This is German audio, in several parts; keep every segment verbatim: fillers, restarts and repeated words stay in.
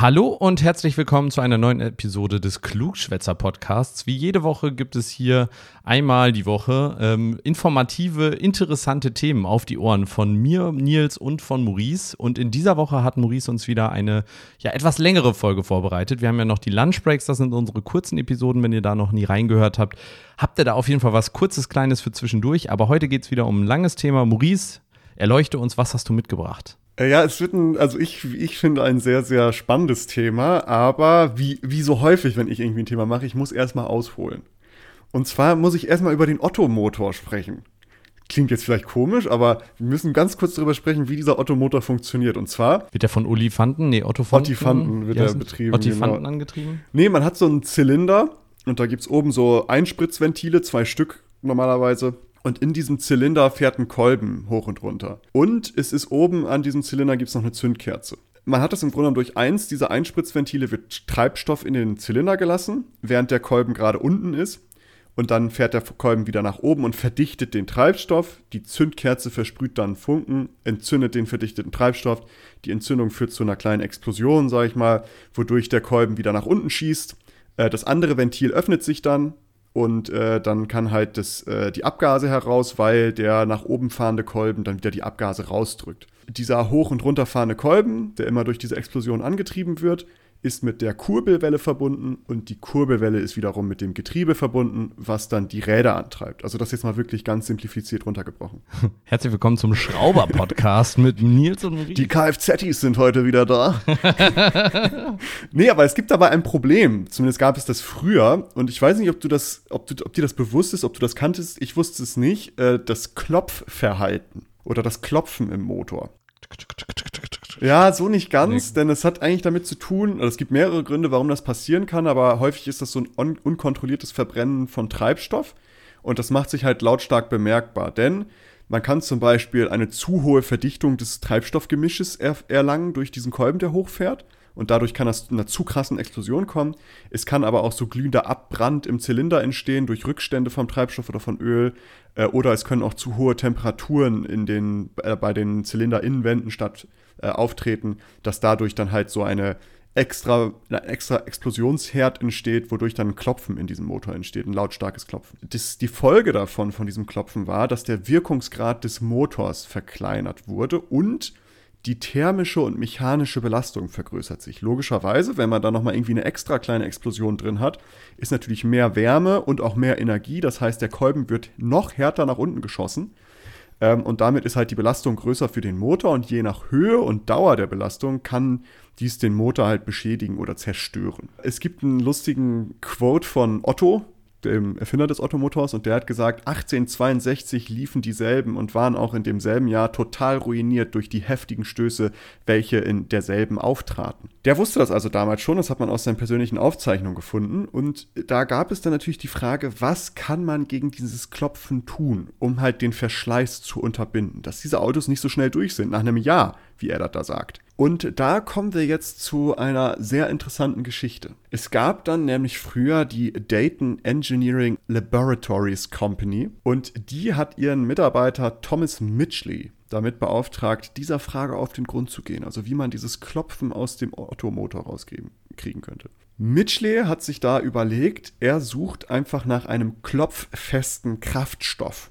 Hallo und herzlich willkommen zu einer neuen Episode des Klugschwätzer-Podcasts. Wie jede Woche gibt es hier einmal die Woche ähm, informative, interessante Themen auf die Ohren von mir, Nils und von Maurice. Und in dieser Woche hat Maurice uns wieder eine ja, etwas längere Folge vorbereitet. Wir haben ja noch die Lunchbreaks, das sind unsere kurzen Episoden, wenn ihr da noch nie reingehört habt. Habt ihr da auf jeden Fall was Kurzes, Kleines für zwischendurch. Aber heute geht es wieder um ein langes Thema. Maurice, erleuchte uns, was hast du mitgebracht? Ja, es wird ein, also ich, ich finde ein sehr, sehr spannendes Thema, aber wie, wie so häufig, wenn ich irgendwie ein Thema mache, ich muss erstmal ausholen. Und zwar muss ich erstmal über den Ottomotor sprechen. Klingt jetzt vielleicht komisch, aber wir müssen ganz kurz darüber sprechen, wie dieser Ottomotor funktioniert. Und zwar wird der von Olifanten? Nee, Ottofanten? Ottifanten wird er betrieben. Ottifanten genau. angetrieben? Nee, man hat so einen Zylinder und da gibt es oben so Einspritzventile, zwei Stück normalerweise. Und in diesem Zylinder fährt ein Kolben hoch und runter. Und es ist oben an diesem Zylinder gibt es noch eine Zündkerze. Man hat das im Grunde genommen durch eins dieser Einspritzventile wird Treibstoff in den Zylinder gelassen, während der Kolben gerade unten ist. Und dann fährt der Kolben wieder nach oben und verdichtet den Treibstoff. Die Zündkerze versprüht dann Funken, entzündet den verdichteten Treibstoff. Die Entzündung führt zu einer kleinen Explosion, sage ich mal, wodurch der Kolben wieder nach unten schießt. Das andere Ventil öffnet sich dann. Und äh, dann kann halt das, äh, die Abgase heraus, weil der nach oben fahrende Kolben dann wieder die Abgase rausdrückt. Dieser hoch- und runterfahrende Kolben, der immer durch diese Explosion angetrieben wird, ist mit der Kurbelwelle verbunden und die Kurbelwelle ist wiederum mit dem Getriebe verbunden, was dann die Räder antreibt. Also das jetzt mal wirklich ganz simplifiziert runtergebrochen. Herzlich willkommen zum Schrauber-Podcast mit Nils und Maurice. Die Kfz-Is sind heute wieder da. Nee, aber es gibt dabei ein Problem. Zumindest gab es das früher. Und ich weiß nicht, ob du das, ob du, ob dir das bewusst ist, ob du das kanntest. Ich wusste es nicht. Äh, das Klopfverhalten oder das Klopfen im Motor. Ja, so nicht ganz, nee. Denn es hat eigentlich damit zu tun, also es gibt mehrere Gründe, warum das passieren kann, aber häufig ist das so ein un- unkontrolliertes Verbrennen von Treibstoff und das macht sich halt lautstark bemerkbar, denn man kann zum Beispiel eine zu hohe Verdichtung des Treibstoffgemisches er- erlangen durch diesen Kolben, der hochfährt. Und dadurch kann das zu einer zu krassen Explosion kommen. Es kann aber auch so glühender Abbrand im Zylinder entstehen durch Rückstände vom Treibstoff oder von Öl. Äh, oder es können auch zu hohe Temperaturen in den, äh, bei den Zylinderinnenwänden statt äh, auftreten, dass dadurch dann halt so eine extra, ein extra Explosionsherd entsteht, wodurch dann ein Klopfen in diesem Motor entsteht, ein lautstarkes Klopfen. Das, die Folge davon, von diesem Klopfen war, dass der Wirkungsgrad des Motors verkleinert wurde und die thermische und mechanische Belastung vergrößert sich. Logischerweise, wenn man da nochmal irgendwie eine extra kleine Explosion drin hat, ist natürlich mehr Wärme und auch mehr Energie. Das heißt, der Kolben wird noch härter nach unten geschossen. Ähm, und damit ist halt die Belastung größer für den Motor. Und je nach Höhe und Dauer der Belastung kann dies den Motor halt beschädigen oder zerstören. Es gibt einen lustigen Quote von Otto, dem Erfinder des Ottomotors, und der hat gesagt, achtzehnhundertzweiundsechzig liefen dieselben und waren auch in demselben Jahr total ruiniert durch die heftigen Stöße, welche in derselben auftraten. Der wusste das also damals schon, das hat man aus seinen persönlichen Aufzeichnungen gefunden, und da gab es dann natürlich die Frage, was kann man gegen dieses Klopfen tun, um halt den Verschleiß zu unterbinden, dass diese Autos nicht so schnell durch sind, nach einem Jahr, wie er das da sagt. Und da kommen wir jetzt zu einer sehr interessanten Geschichte. Es gab dann nämlich früher die Dayton Engineering Laboratories Company und die hat ihren Mitarbeiter Thomas Mitchley damit beauftragt, dieser Frage auf den Grund zu gehen, also wie man dieses Klopfen aus dem Ottomotor rauskriegen könnte. Mitchley hat sich da überlegt, er sucht einfach nach einem klopffesten Kraftstoff,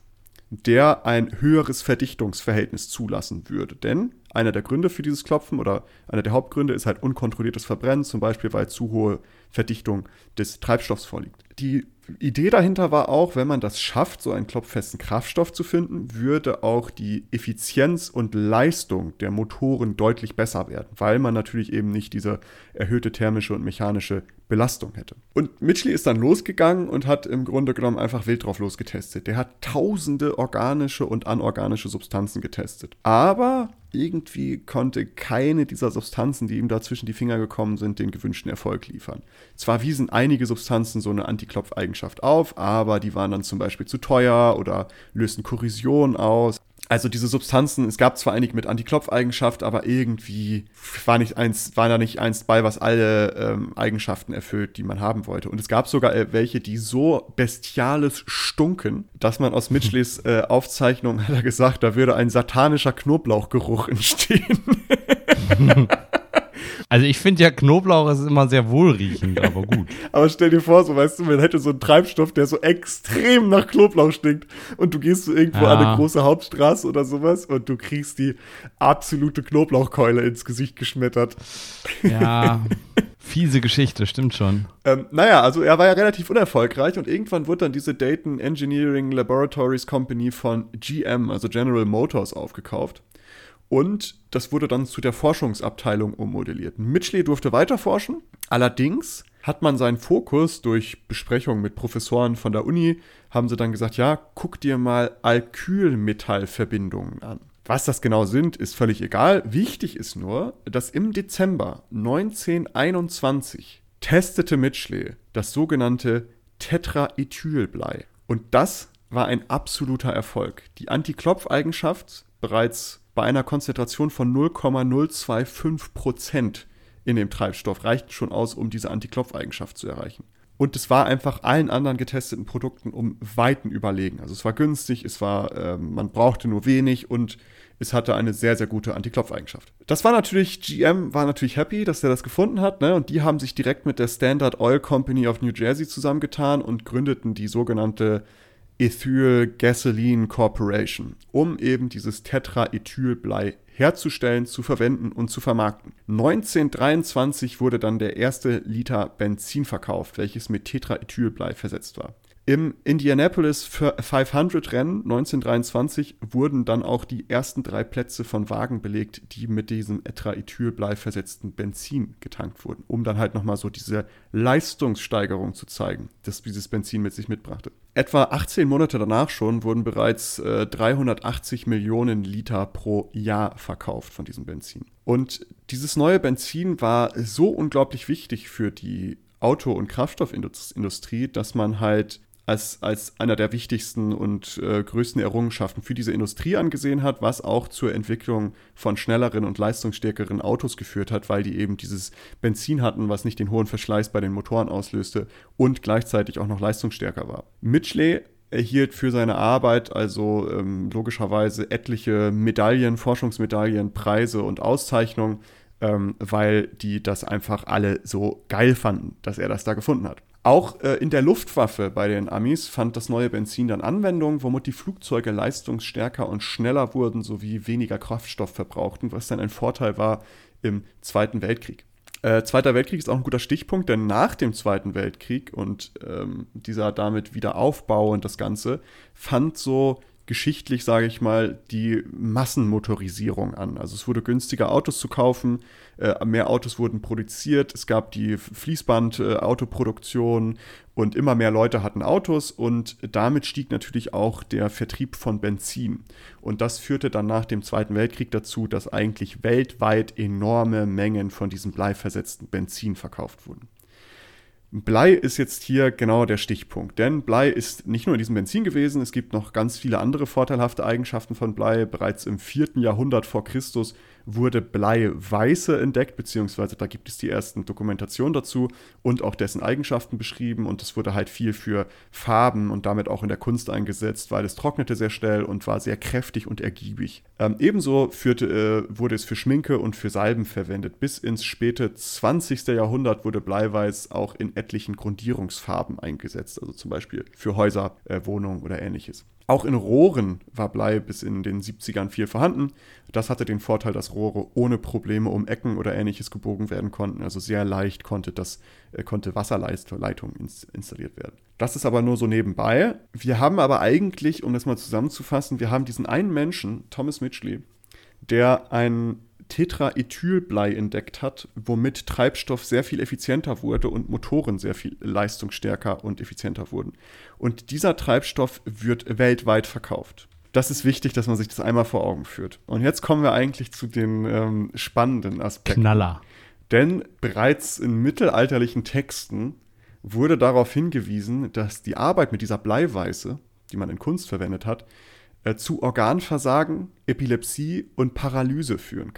der ein höheres Verdichtungsverhältnis zulassen würde. Denn einer der Gründe für dieses Klopfen oder einer der Hauptgründe ist halt unkontrolliertes Verbrennen, zum Beispiel weil zu hohe Verdichtung des Treibstoffs vorliegt. Die Idee dahinter war auch, wenn man das schafft, so einen klopffesten Kraftstoff zu finden, würde auch die Effizienz und Leistung der Motoren deutlich besser werden, weil man natürlich eben nicht diese erhöhte thermische und mechanische Belastung hätte. Und Mitchley ist dann losgegangen und hat im Grunde genommen einfach wild drauf losgetestet. Der hat tausende organische und anorganische Substanzen getestet. Aber irgendwie konnte keine dieser Substanzen, die ihm da zwischen die Finger gekommen sind, den gewünschten Erfolg liefern. Zwar wiesen einige Substanzen so eine Antiklopfeigenschaft auf, aber die waren dann zum Beispiel zu teuer oder lösten Korrosion aus. Also diese Substanzen, es gab zwar einige mit Antiklopfeigenschaft, aber irgendwie war, nicht eins, war da nicht eins bei, was alle ähm, Eigenschaften erfüllt, die man haben wollte. Und es gab sogar äh, welche, die so bestialisch stunken, dass man aus Mitchleys äh, Aufzeichnung, hat er gesagt, da würde ein satanischer Knoblauchgeruch entstehen. Also ich finde ja, Knoblauch ist immer sehr wohlriechend, aber gut. Aber stell dir vor, so weißt du, man hätte so einen Treibstoff, der so extrem nach Knoblauch stinkt und du gehst so irgendwo Ja. an eine große Hauptstraße oder sowas und du kriegst die absolute Knoblauchkeule ins Gesicht geschmettert. Ja, fiese Geschichte, stimmt schon. Ähm, naja, also er war ja relativ unerfolgreich und irgendwann wurde dann diese Dayton Engineering Laboratories Company von G M, also General Motors, aufgekauft. Und das wurde dann zu der Forschungsabteilung ummodelliert. Midgley durfte weiter forschen, allerdings hat man seinen Fokus durch Besprechungen mit Professoren von der Uni, haben sie dann gesagt, ja, guck dir mal Alkylmetallverbindungen an. Was das genau sind, ist völlig egal. Wichtig ist nur, dass im Dezember neunzehnhunderteinundzwanzig testete Midgley das sogenannte Tetraethylblei. Und das war ein absoluter Erfolg. Die Antiklopfeigenschaft bereits bei einer Konzentration von null Komma null zwei fünf Prozent in dem Treibstoff reicht schon aus, um diese Antiklopfeigenschaft zu erreichen. Und es war einfach allen anderen getesteten Produkten um Weiten überlegen. Also es war günstig, es war, äh, man brauchte nur wenig und es hatte eine sehr, sehr gute Antiklopfeigenschaft. Das war natürlich, G M war natürlich happy, dass er das gefunden hat, ne? Und die haben sich direkt mit der Standard Oil Company of New Jersey zusammengetan und gründeten die sogenannte Ethyl Gasoline Corporation, um eben dieses Tetraethylblei herzustellen, zu verwenden und zu vermarkten. neunzehnhundertdreiundzwanzig wurde dann der erste Liter Benzin verkauft, welches mit Tetraethylblei versetzt war. Im Indianapolis fünfhundert Rennen neunzehnhundertdreiundzwanzig wurden dann auch die ersten drei Plätze von Wagen belegt, die mit diesem Tetraethylblei versetzten Benzin getankt wurden, um dann halt nochmal so diese Leistungssteigerung zu zeigen, das dieses Benzin mit sich mitbrachte. Etwa achtzehn Monate danach schon wurden bereits äh, dreihundertachtzig Millionen Liter pro Jahr verkauft von diesem Benzin. Und dieses neue Benzin war so unglaublich wichtig für die Auto- und Kraftstoffindustrie, dass man halt als, als einer der wichtigsten und äh, größten Errungenschaften für diese Industrie angesehen hat, was auch zur Entwicklung von schnelleren und leistungsstärkeren Autos geführt hat, weil die eben dieses Benzin hatten, was nicht den hohen Verschleiß bei den Motoren auslöste und gleichzeitig auch noch leistungsstärker war. Midgley erhielt für seine Arbeit also ähm, logischerweise etliche Medaillen, Forschungsmedaillen, Preise und Auszeichnungen, ähm, weil die das einfach alle so geil fanden, dass er das da gefunden hat. Auch äh, in der Luftwaffe bei den Amis fand das neue Benzin dann Anwendung, womit die Flugzeuge leistungsstärker und schneller wurden sowie weniger Kraftstoff verbrauchten, was dann ein Vorteil war im Zweiten Weltkrieg. Äh, Zweiter Weltkrieg ist auch ein guter Stichpunkt, denn nach dem Zweiten Weltkrieg und ähm, dieser damit Wiederaufbau und das Ganze fand so geschichtlich, sage ich mal, die Massenmotorisierung an. Also es wurde günstiger, Autos zu kaufen, äh, mehr Autos wurden produziert, es gab die Fließband-Autoproduktion äh, und immer mehr Leute hatten Autos und damit stieg natürlich auch der Vertrieb von Benzin. Und das führte dann nach dem Zweiten Weltkrieg dazu, dass eigentlich weltweit enorme Mengen von diesem bleiversetzten Benzin verkauft wurden. Blei ist jetzt hier genau der Stichpunkt, denn Blei ist nicht nur in diesem Benzin gewesen, es gibt noch ganz viele andere vorteilhafte Eigenschaften von Blei. Bereits im vierten Jahrhundert vor Christus wurde Bleiweiße entdeckt, beziehungsweise da gibt es die ersten Dokumentationen dazu und auch dessen Eigenschaften beschrieben und es wurde halt viel für Farben und damit auch in der Kunst eingesetzt, weil es trocknete sehr schnell und war sehr kräftig und ergiebig. Ähm, ebenso führte, äh, wurde es für Schminke und für Salben verwendet. Bis ins späte zwanzigste Jahrhundert wurde Bleiweiß auch in etlichen Grundierungsfarben eingesetzt, also zum Beispiel für Häuser, äh, Wohnungen oder ähnliches. Auch in Rohren war Blei bis in den siebzigern viel vorhanden. Das hatte den Vorteil, dass Rohre ohne Probleme um Ecken oder ähnliches gebogen werden konnten. Also sehr leicht konnte, das, äh, konnte Wasserleitung ins, installiert werden. Das ist aber nur so nebenbei. Wir haben aber eigentlich, um das mal zusammenzufassen, wir haben diesen einen Menschen, Thomas Midgley, der ein Tetraethylblei entdeckt hat, womit Treibstoff sehr viel effizienter wurde und Motoren sehr viel leistungsstärker und effizienter wurden. Und dieser Treibstoff wird weltweit verkauft. Das ist wichtig, dass man sich das einmal vor Augen führt. Und jetzt kommen wir eigentlich zu den ähm, spannenden Aspekten. Knaller. Denn bereits in mittelalterlichen Texten wurde darauf hingewiesen, dass die Arbeit mit dieser Bleiweiße, die man in Kunst verwendet hat, zu Organversagen, Epilepsie und Paralyse führen kann.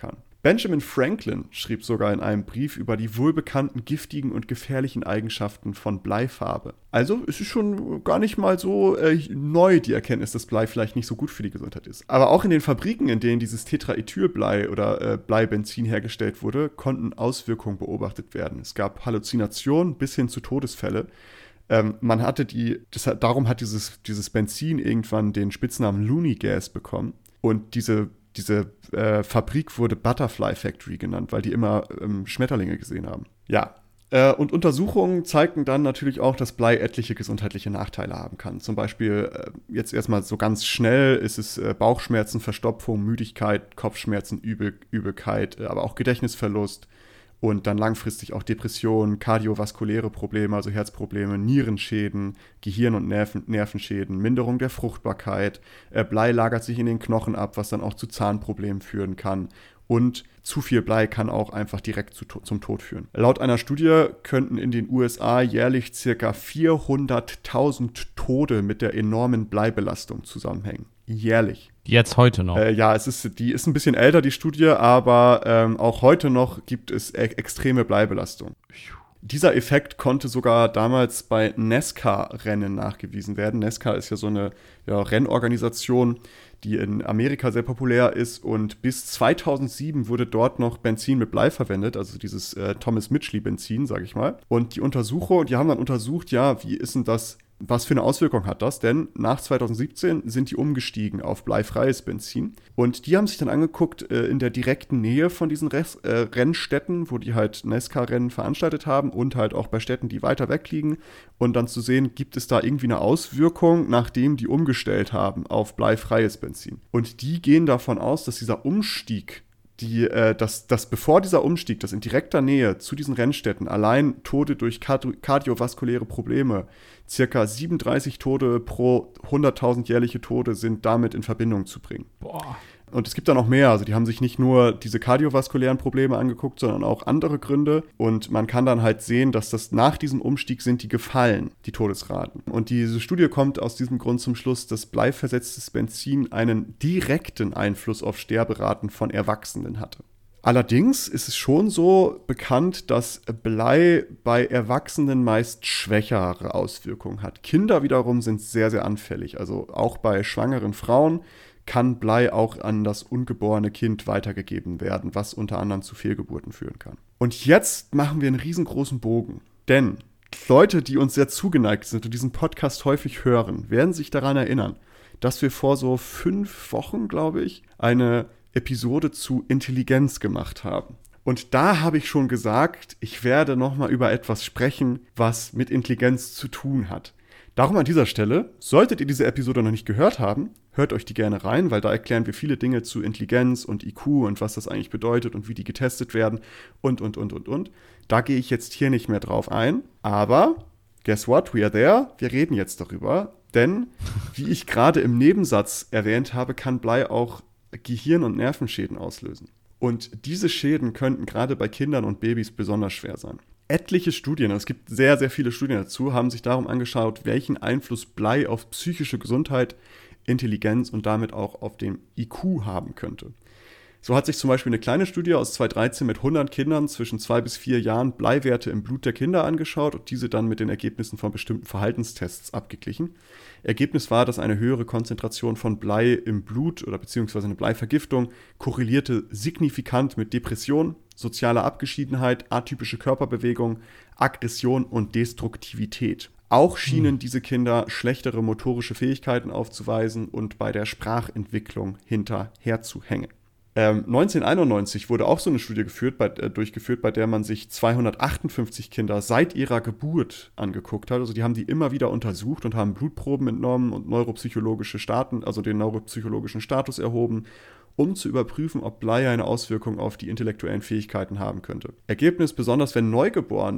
Benjamin Franklin schrieb sogar in einem Brief über die wohlbekannten giftigen und gefährlichen Eigenschaften von Bleifarbe. Also es ist schon gar nicht mal so äh, neu, die Erkenntnis, dass Blei vielleicht nicht so gut für die Gesundheit ist. Aber auch in den Fabriken, in denen dieses Tetraethylblei oder äh, Bleibenzin hergestellt wurde, konnten Auswirkungen beobachtet werden. Es gab Halluzinationen bis hin zu Todesfälle. Ähm, man hatte die, das, darum hat dieses, dieses Benzin irgendwann den Spitznamen Looney Gas bekommen. Und diese Diese äh, Fabrik wurde Butterfly Factory genannt, weil die immer ähm, Schmetterlinge gesehen haben. Ja, äh, und Untersuchungen zeigten dann natürlich auch, dass Blei etliche gesundheitliche Nachteile haben kann. Zum Beispiel, äh, jetzt erstmal so ganz schnell, ist es äh, Bauchschmerzen, Verstopfung, Müdigkeit, Kopfschmerzen, Übel, Übelkeit, äh, aber auch Gedächtnisverlust. Und dann langfristig auch Depressionen, kardiovaskuläre Probleme, also Herzprobleme, Nierenschäden, Gehirn- und Nerven- Nervenschäden, Minderung der Fruchtbarkeit. Äh, Blei lagert sich in den Knochen ab, was dann auch zu Zahnproblemen führen kann. Und zu viel Blei kann auch einfach direkt zu, zum Tod führen. Laut einer Studie könnten in den U S A jährlich ca. vierhunderttausend Tode mit der enormen Bleibelastung zusammenhängen. Jährlich. Jetzt heute noch. Äh, ja, es ist, die ist ein bisschen älter, die Studie, aber ähm, auch heute noch gibt es e- extreme Bleibelastung. Dieser Effekt konnte sogar damals bei NASCAR-Rennen nachgewiesen werden. NASCAR ist ja so eine ja, Rennorganisation, die in Amerika sehr populär ist. Und bis zweitausendsieben wurde dort noch Benzin mit Blei verwendet, also dieses äh, Thomas Mitchell-Benzin, sage ich mal. Und die Untersucher, die haben dann untersucht, ja, wie ist denn das, was für eine Auswirkung hat das? Denn nach zweitausendsiebzehn sind die umgestiegen auf bleifreies Benzin. Und die haben sich dann angeguckt, äh, in der direkten Nähe von diesen Res- äh, Rennstätten, wo die halt NASCAR-Rennen veranstaltet haben und halt auch bei Städten, die weiter weg liegen. Und dann zu sehen, gibt es da irgendwie eine Auswirkung, nachdem die umgestellt haben auf bleifreies Benzin. Und die gehen davon aus, dass dieser Umstieg Die, äh, dass, dass bevor dieser Umstieg, dass in direkter Nähe zu diesen Rennstätten allein Tode durch kardio- kardiovaskuläre Probleme, circa siebenunddreißig Tode pro hunderttausend jährliche Tode sind damit in Verbindung zu bringen. Boah. Und es gibt da noch mehr, also die haben sich nicht nur diese kardiovaskulären Probleme angeguckt, sondern auch andere Gründe. Und man kann dann halt sehen, dass das nach diesem Umstieg sind die gefallen, die Todesraten. Und diese Studie kommt aus diesem Grund zum Schluss, dass bleiversetztes Benzin einen direkten Einfluss auf Sterberaten von Erwachsenen hatte. Allerdings ist es schon so bekannt, dass Blei bei Erwachsenen meist schwächere Auswirkungen hat. Kinder wiederum sind sehr, sehr anfällig. Also auch bei schwangeren Frauen kann Blei auch an das ungeborene Kind weitergegeben werden, was unter anderem zu Fehlgeburten führen kann. Und jetzt machen wir einen riesengroßen Bogen. Denn Leute, die uns sehr zugeneigt sind und diesen Podcast häufig hören, werden sich daran erinnern, dass wir vor so fünf Wochen, glaube ich, eine Episode zu Intelligenz gemacht haben. Und da habe ich schon gesagt, ich werde nochmal über etwas sprechen, was mit Intelligenz zu tun hat. Darum an dieser Stelle, solltet ihr diese Episode noch nicht gehört haben, hört euch die gerne rein, weil da erklären wir viele Dinge zu Intelligenz und I Q und was das eigentlich bedeutet und wie die getestet werden und, und, und, und, und. Da gehe ich jetzt hier nicht mehr drauf ein, aber guess what, we are there, wir reden jetzt darüber, denn, wie ich gerade im Nebensatz erwähnt habe, kann Blei auch Gehirn- und Nervenschäden auslösen. Und diese Schäden könnten gerade bei Kindern und Babys besonders schwer sein. Etliche Studien, es gibt sehr, sehr viele Studien dazu, haben sich darum angeschaut, welchen Einfluss Blei auf psychische Gesundheit, Intelligenz und damit auch auf den I Q haben könnte. So hat sich zum Beispiel eine kleine Studie aus zweitausenddreizehn mit hundert Kindern zwischen zwei bis vier Jahren Bleiwerte im Blut der Kinder angeschaut und diese dann mit den Ergebnissen von bestimmten Verhaltenstests abgeglichen. Ergebnis war, dass eine höhere Konzentration von Blei im Blut oder beziehungsweise eine Bleivergiftung korrelierte signifikant mit Depression, sozialer Abgeschiedenheit, atypische Körperbewegung, Aggression und Destruktivität. Auch schienen diese Kinder schlechtere motorische Fähigkeiten aufzuweisen und bei der Sprachentwicklung hinterher zu hängen. Ähm, neunzehnhunderteinundneunzig wurde auch so eine Studie geführt, bei, äh, durchgeführt, bei der man sich zweihundertachtundfünfzig Kinder seit ihrer Geburt angeguckt hat. Also die haben die immer wieder untersucht und haben Blutproben entnommen und neuropsychologische Staten, also den neuropsychologischen Status erhoben, um zu überprüfen, ob Blei eine Auswirkung auf die intellektuellen Fähigkeiten haben könnte. Ergebnis, besonders wenn Neugeborenen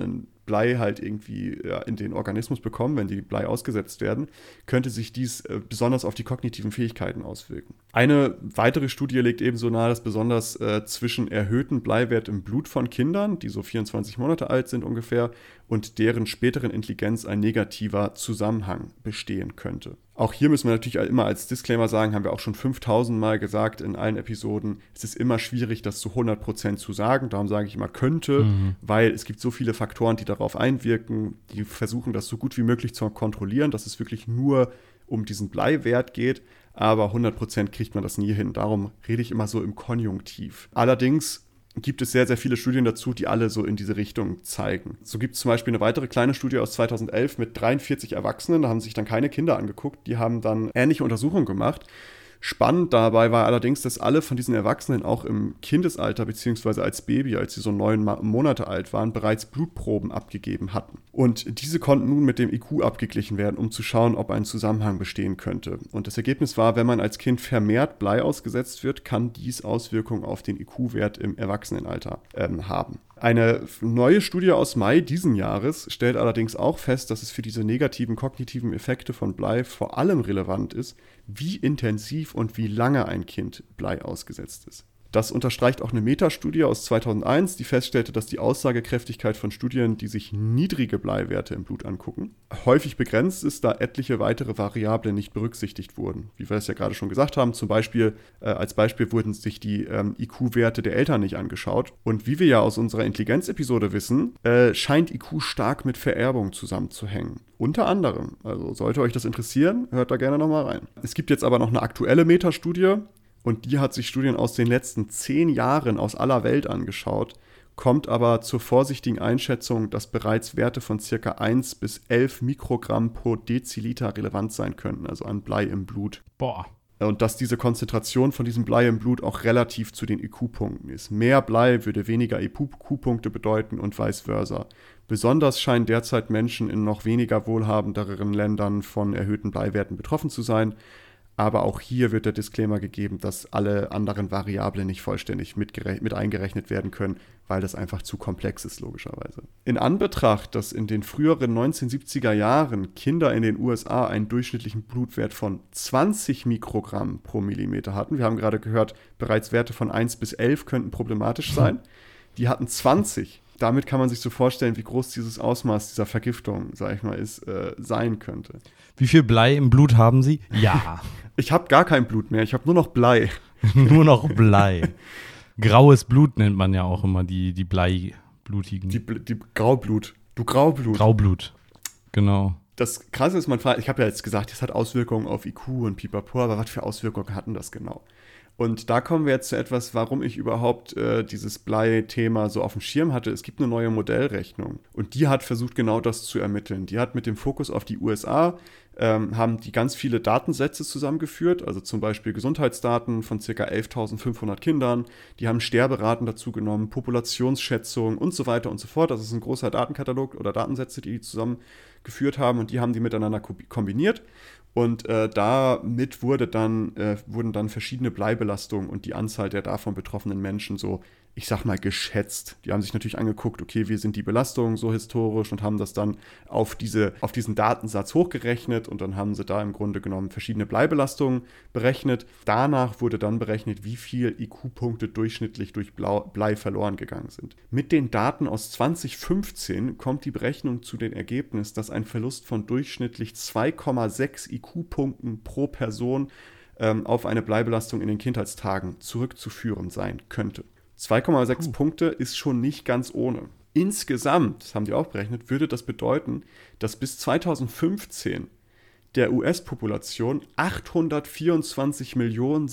Blei halt irgendwie ja, in den Organismus bekommen, wenn die Blei ausgesetzt werden, könnte sich dies äh, besonders auf die kognitiven Fähigkeiten auswirken. Eine weitere Studie legt ebenso nahe, dass besonders äh, zwischen erhöhten Bleiwert im Blut von Kindern, die so vierundzwanzig Monate alt sind ungefähr, und deren späteren Intelligenz ein negativer Zusammenhang bestehen könnte. Auch hier müssen wir natürlich immer als Disclaimer sagen, haben wir auch schon fünftausend Mal gesagt in allen Episoden, es ist immer schwierig, das zu hundert Prozent zu sagen. Darum sage ich immer könnte, mhm. weil es gibt so viele Faktoren, die darauf einwirken, die versuchen, das so gut wie möglich zu kontrollieren, dass es wirklich nur um diesen Bleiwert geht. Aber hundert Prozent kriegt man das nie hin. Darum rede ich immer so im Konjunktiv. Allerdings gibt es sehr, sehr viele Studien dazu, die alle so in diese Richtung zeigen. So gibt es zum Beispiel eine weitere kleine Studie aus zweitausendelf mit dreiundvierzig Erwachsenen. Da haben sich dann keine Kinder angeguckt. Die haben dann ähnliche Untersuchungen gemacht. Spannend dabei war allerdings, dass alle von diesen Erwachsenen auch im Kindesalter beziehungsweise als Baby, als sie so neun Monate alt waren, bereits Blutproben abgegeben hatten. Und diese konnten nun mit dem I Q abgeglichen werden, um zu schauen, ob ein Zusammenhang bestehen könnte. Und das Ergebnis war, wenn man als Kind vermehrt Blei ausgesetzt wird, kann dies Auswirkungen auf den I Q-Wert im Erwachsenenalter ähm, haben. Eine neue Studie aus Mai diesen Jahres stellt allerdings auch fest, dass es für diese negativen kognitiven Effekte von Blei vor allem relevant ist, wie intensiv und wie lange ein Kind Blei ausgesetzt ist. Das unterstreicht auch eine Metastudie aus zweitausendeins, die feststellte, dass die Aussagekräftigkeit von Studien, die sich niedrige Bleiwerte im Blut angucken, häufig begrenzt ist, da etliche weitere Variablen nicht berücksichtigt wurden. Wie wir es ja gerade schon gesagt haben, zum Beispiel, äh, als Beispiel wurden sich die ähm, I Q-Werte der Eltern nicht angeschaut. Und wie wir ja aus unserer Intelligenz-Episode wissen, äh, scheint I Q stark mit Vererbung zusammenzuhängen. Unter anderem. Also sollte euch das interessieren, hört da gerne nochmal rein. Es gibt jetzt aber noch eine aktuelle Metastudie, und die hat sich Studien aus den letzten zehn Jahren aus aller Welt angeschaut, kommt aber zur vorsichtigen Einschätzung, dass bereits Werte von ca. eins bis elf Mikrogramm pro Deziliter relevant sein könnten, also an Blei im Blut. Boah. Und dass diese Konzentration von diesem Blei im Blut auch relativ zu den I Q-Punkten ist. Mehr Blei würde weniger I Q-Punkte bedeuten und vice versa. Besonders scheinen derzeit Menschen in noch weniger wohlhabenderen Ländern von erhöhten Bleiwerten betroffen zu sein. Aber auch hier wird der Disclaimer gegeben, dass alle anderen Variablen nicht vollständig mit, mit eingerechnet werden können, weil das einfach zu komplex ist, logischerweise. In Anbetracht, dass in den früheren neunzehnhundertsiebziger Jahren Kinder in den U S A einen durchschnittlichen Blutwert von zwanzig Mikrogramm pro Millimeter hatten, wir haben gerade gehört, bereits Werte von eins bis elf könnten problematisch sein, die hatten zwanzig. Damit kann man sich so vorstellen, wie groß dieses Ausmaß dieser Vergiftung, sag ich mal, ist, äh, sein könnte. Wie viel Blei im Blut haben Sie? Ja. Ich habe gar kein Blut mehr, ich habe nur noch Blei. Nur noch Blei. Graues Blut nennt man ja auch immer die, die Bleiblutigen. Die, die Graublut. Du Graublut. Graublut, genau. Das Krasse ist, man fragt, ich habe ja jetzt gesagt, das hat Auswirkungen auf I Q und pipapo, aber was für Auswirkungen hatten das genau? Und da kommen wir jetzt zu etwas, warum ich überhaupt äh, dieses Blei-Thema so auf dem Schirm hatte. Es gibt eine neue Modellrechnung und die hat versucht, genau das zu ermitteln. Die hat mit dem Fokus auf die U S A, ähm, haben die ganz viele Datensätze zusammengeführt, also zum Beispiel Gesundheitsdaten von ca. elftausendfünfhundert Kindern. Die haben Sterberaten dazu genommen, Populationsschätzungen und so weiter und so fort. Das ist ein großer Datenkatalog oder Datensätze, die die zusammengeführt haben und die haben die miteinander kombiniert. Und äh, damit wurde dann, äh, wurden dann verschiedene Bleibelastungen und die Anzahl der davon betroffenen Menschen so, ich sag mal, geschätzt. Die haben sich natürlich angeguckt, okay, wie sind die Belastungen so historisch und haben das dann auf, diese, auf diesen Datensatz hochgerechnet und dann haben sie da im Grunde genommen verschiedene Bleibelastungen berechnet. Danach wurde dann berechnet, wie viel I Q-Punkte durchschnittlich durch Blau, Blei verloren gegangen sind. Mit den Daten aus zwanzig fünfzehn kommt die Berechnung zu dem Ergebnis, dass ein Verlust von durchschnittlich zwei Komma sechs I Q-Punkten pro Person ähm, auf eine Bleibelastung in den Kindheitstagen zurückzuführen sein könnte. zwei Komma sechs uh. Punkte ist schon nicht ganz ohne. Insgesamt, das haben die auch berechnet, würde das bedeuten, dass bis zweitausendfünfzehn der U S-Population achthundertvierundzwanzig Millionen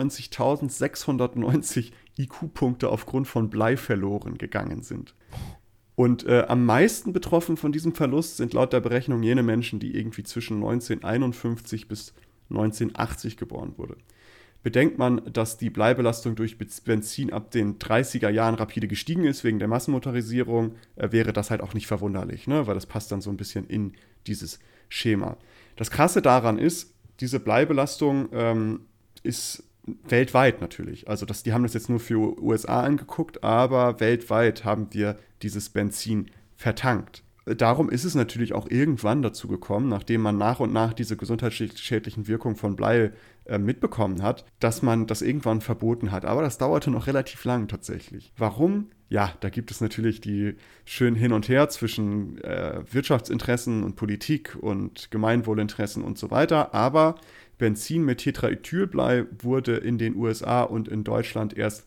siebenundneunzigtausendsechshundertneunzig I Q-Punkte aufgrund von Blei verloren gegangen sind. Und äh, am meisten betroffen von diesem Verlust sind laut der Berechnung jene Menschen, die irgendwie zwischen neunzehnhunderteinundfünfzig bis neunzehnhundertachtzig geboren wurden. Bedenkt man, dass die Bleibelastung durch Benzin ab den dreißiger Jahren rapide gestiegen ist, wegen der Massenmotorisierung, äh, wäre das halt auch nicht verwunderlich, ne? Weil das passt dann so ein bisschen in dieses Schema. Das Krasse daran ist, diese Bleibelastung ähm, ist weltweit natürlich. Also das, die haben das jetzt nur für U S A angeguckt, aber weltweit haben wir dieses Benzin vertankt. Darum ist es natürlich auch irgendwann dazu gekommen, nachdem man nach und nach diese gesundheitsschädlichen Wirkungen von Blei äh, mitbekommen hat, dass man das irgendwann verboten hat. Aber das dauerte noch relativ lang tatsächlich. Warum? Ja, da gibt es natürlich die schönen Hin und Her zwischen äh, Wirtschaftsinteressen und Politik und Gemeinwohlinteressen und so weiter. Aber Benzin mit Tetraethylblei wurde in den U S A und in Deutschland erst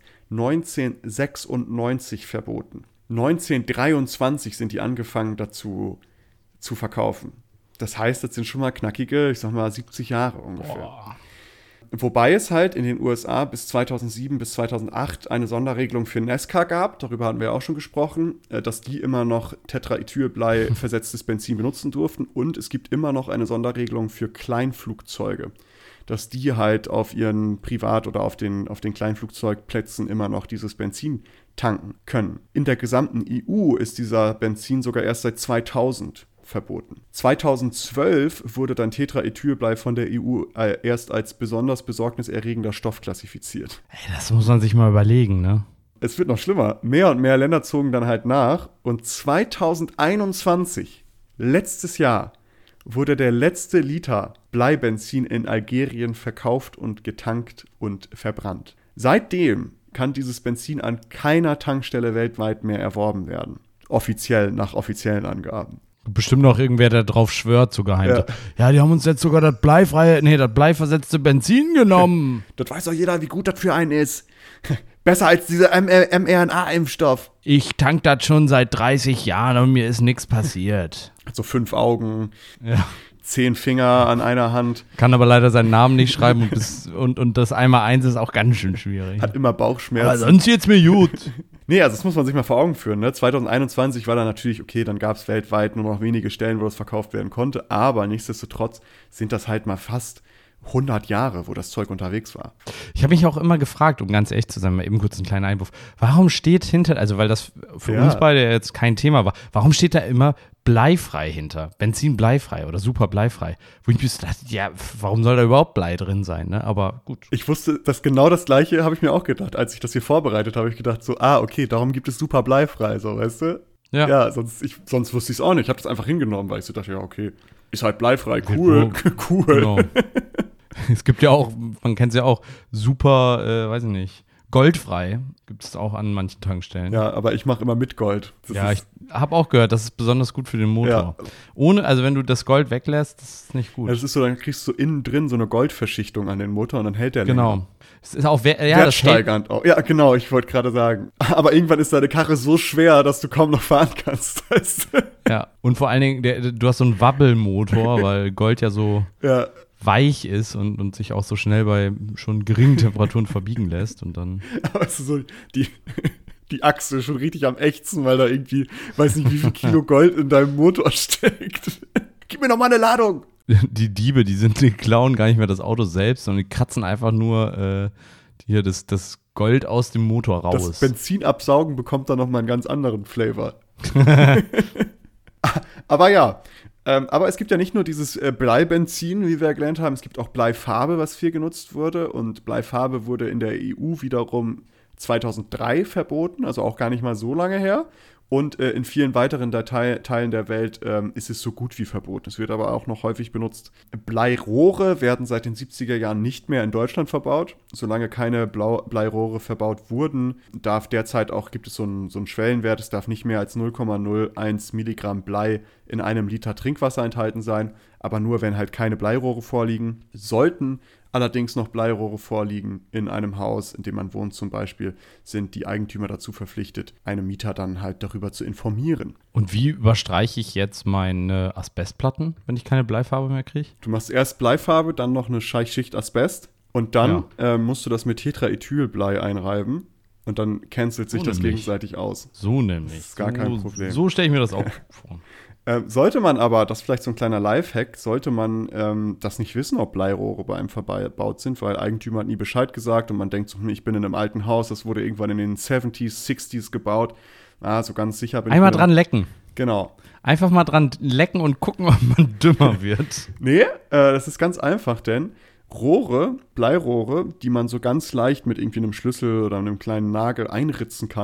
neunzehnhundertsechsundneunzig verboten. neunzehnhundertdreiundzwanzig sind die angefangen dazu zu verkaufen. Das heißt, das sind schon mal knackige, ich sag mal, siebzig Jahre ungefähr. Boah. Wobei es halt in den U S A bis zweitausendsieben bis zweitausendacht eine Sonderregelung für Nesca gab, darüber hatten wir ja auch schon gesprochen, dass die immer noch Tetraethylblei versetztes Benzin benutzen durften, und es gibt immer noch eine Sonderregelung für Kleinflugzeuge, dass die halt auf ihren Privat- oder auf den, auf den Kleinflugzeugplätzen immer noch dieses Benzin tanken können. In der gesamten E U ist dieser Benzin sogar erst seit zweitausend verboten. zweitausendzwölf wurde dann Tetraethylblei von der E U äh, erst als besonders besorgniserregender Stoff klassifiziert. Ey, das muss man sich mal überlegen, ne? Es wird noch schlimmer. Mehr und mehr Länder zogen dann halt nach, und zweitausendeinundzwanzig, letztes Jahr, wurde der letzte Liter Bleibenzin in Algerien verkauft und getankt und verbrannt. Seitdem kann dieses Benzin an keiner Tankstelle weltweit mehr erworben werden. Offiziell, nach offiziellen Angaben. Bestimmt noch irgendwer, der drauf schwört, so geheim. Ja. So, ja, die haben uns jetzt sogar das bleifreie, nee, das bleiversetzte Benzin genommen. Das weiß doch jeder, wie gut das für einen ist. Besser als dieser M R N A-Impfstoff. Ich tank das schon seit dreißig Jahren und mir ist nichts passiert. Hat so fünf Augen, Ja. zehn Finger an einer Hand, Kann aber leider seinen Namen nicht schreiben und, bis, und, und das einmal eins ist auch ganz schön schwierig. hat immer Aber Bauchschmerzen. sonst geht's mir gut. Nee, also das muss man sich mal vor Augen führen. Ne? zweitausendeinundzwanzig war dann natürlich, okay, dann gab es weltweit nur noch wenige Stellen, wo das verkauft werden konnte. Aber nichtsdestotrotz sind das halt mal fast hundert Jahre, wo das Zeug unterwegs war. Ich habe mich auch immer gefragt, um ganz echt zu sein, mal eben kurz einen kleinen Einwurf, warum steht hinter, also weil das für Ja. uns beide jetzt kein Thema war, warum steht da immer bleifrei hinter? Benzin bleifrei oder super bleifrei? Wo ich mir so dachte, ja, warum soll da überhaupt Blei drin sein, ne? Aber gut. Ich wusste, dass genau das Gleiche habe ich mir auch gedacht. Als ich das hier vorbereitet habe, habe ich gedacht so, ah, okay, darum gibt es super bleifrei, so, weißt du? Ja. Ja, sonst, ich, sonst wusste ich es auch nicht. Ich habe das einfach hingenommen, weil ich so dachte, ja, okay, ist halt bleifrei, cool, cool. Genau. Es gibt ja auch, man kennt es ja auch, super, äh, weiß ich nicht, goldfrei gibt es auch an manchen Tankstellen. Ja, aber ich mache immer mit Gold. Das Ja, ist, ich habe auch gehört, das ist besonders gut für den Motor. Ja. Ohne, also wenn du das Gold weglässt, das ist nicht gut. das ist so, dann kriegst du innen drin so eine Goldverschichtung an den Motor und dann hält der länger. Genau. Es ist auch, wer- ja, das hält, Wertsteigernd auch. Ja, genau, ich wollte gerade sagen. Aber irgendwann ist deine Karre so schwer, dass du kaum noch fahren kannst. Weißt du? ja. Und vor allen Dingen, der, du hast so einen Wabbelmotor, weil Gold ja so Ja, weich ist und, und sich auch so schnell bei schon geringen Temperaturen verbiegen lässt und dann. aber es ist so, die, die Achse schon richtig am Ächzen, weil da irgendwie, weiß nicht, wie viel Kilo Gold in deinem Motor steckt. Gib mir noch mal eine Ladung. Die Diebe, die sind, die klauen gar nicht mehr das Auto selbst, sondern die kratzen einfach nur äh, hier das, das Gold aus dem Motor raus. Das Benzinabsaugen bekommt dann noch mal einen ganz anderen Flavor. Aber ja, ähm, aber es gibt ja nicht nur dieses äh, Bleibenzin, wie wir gelernt haben, es gibt auch Bleifarbe, was viel genutzt wurde. Und Bleifarbe wurde in der E U wiederum zweitausenddrei verboten, also auch gar nicht mal so lange her. Und äh, in vielen weiteren Datei- Teilen der Welt ähm, ist es so gut wie verboten. Es wird aber auch noch häufig benutzt. Bleirohre werden seit den siebziger Jahren nicht mehr in Deutschland verbaut. Solange keine Blau- Bleirohre verbaut wurden, darf derzeit auch, gibt es so einen, so einen Schwellenwert, es darf nicht mehr als null Komma null eins Milligramm Blei in einem Liter Trinkwasser enthalten sein. Aber nur, wenn halt keine Bleirohre vorliegen. Sollten allerdings noch Bleirohre vorliegen in einem Haus, in dem man wohnt zum Beispiel, sind die Eigentümer dazu verpflichtet, einen Mieter dann halt darüber zu informieren. Und wie überstreiche ich jetzt meine Asbestplatten, wenn ich keine Bleifarbe mehr kriege? Du machst erst Bleifarbe, dann noch eine Schicht Asbest und dann äh, musst du das mit Tetraethylblei einreiben und dann cancelt sich So das nämlich. gegenseitig aus. So nämlich. Das ist gar so, kein Problem. So stelle ich mir das auch vor. Ähm, sollte man aber, das ist vielleicht so ein kleiner Lifehack, sollte man ähm, das nicht wissen, ob Bleirohre bei einem verbaut sind, weil Eigentümer hat nie Bescheid gesagt und man denkt so, hm, ich bin in einem alten Haus, das wurde irgendwann in den siebziger, sechziger gebaut. Ah, so ganz sicher bin Einmal ich mir dran noch- lecken. Genau. Einfach mal dran lecken und gucken, ob man dümmer wird. Nee, äh, das ist ganz einfach, denn Rohre, Bleirohre, die man so ganz leicht mit irgendwie einem Schlüssel oder einem kleinen Nagel einritzen kann,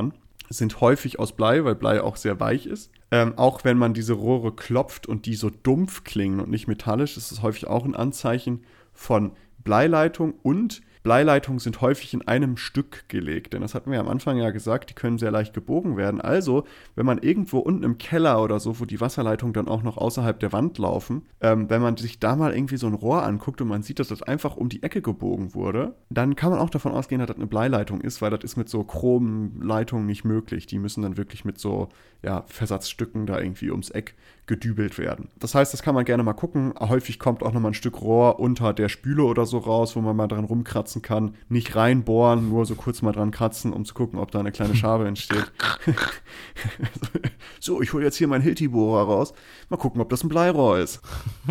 sind häufig aus Blei, weil Blei auch sehr weich ist. Ähm, auch wenn man diese Rohre klopft und die so dumpf klingen und nicht metallisch, ist es häufig auch ein Anzeichen von Bleileitung. Und Bleileitungen sind häufig in einem Stück gelegt, denn das hatten wir am Anfang ja gesagt, die können sehr leicht gebogen werden. Also, wenn man irgendwo unten im Keller oder so, wo die Wasserleitungen dann auch noch außerhalb der Wand laufen, ähm, wenn man sich da mal irgendwie so ein Rohr anguckt und man sieht, dass das einfach um die Ecke gebogen wurde, dann kann man auch davon ausgehen, dass das eine Bleileitung ist, weil das ist mit so Chromleitungen nicht möglich. Die müssen dann wirklich mit so ja, Versatzstücken da irgendwie ums Eck gedübelt werden. Das heißt, das kann man gerne mal gucken. Häufig kommt auch nochmal ein Stück Rohr unter der Spüle oder so raus, wo man mal dran rumkratzen kann. Nicht reinbohren, nur so kurz mal dran kratzen, um zu gucken, ob da eine kleine Schabe entsteht. So, ich hole jetzt hier meinen Hilti-Bohrer raus. Mal gucken, ob das ein Bleirohr ist.